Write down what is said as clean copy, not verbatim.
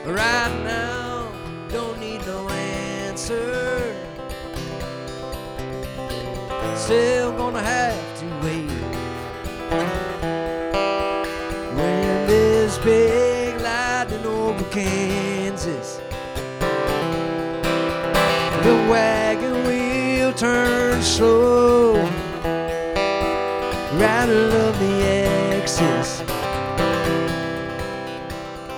Right now, don't need no answer. Still gonna have to wait. When this big lightning over Kansas, the wagon wheel turns slow, rattle of the axis.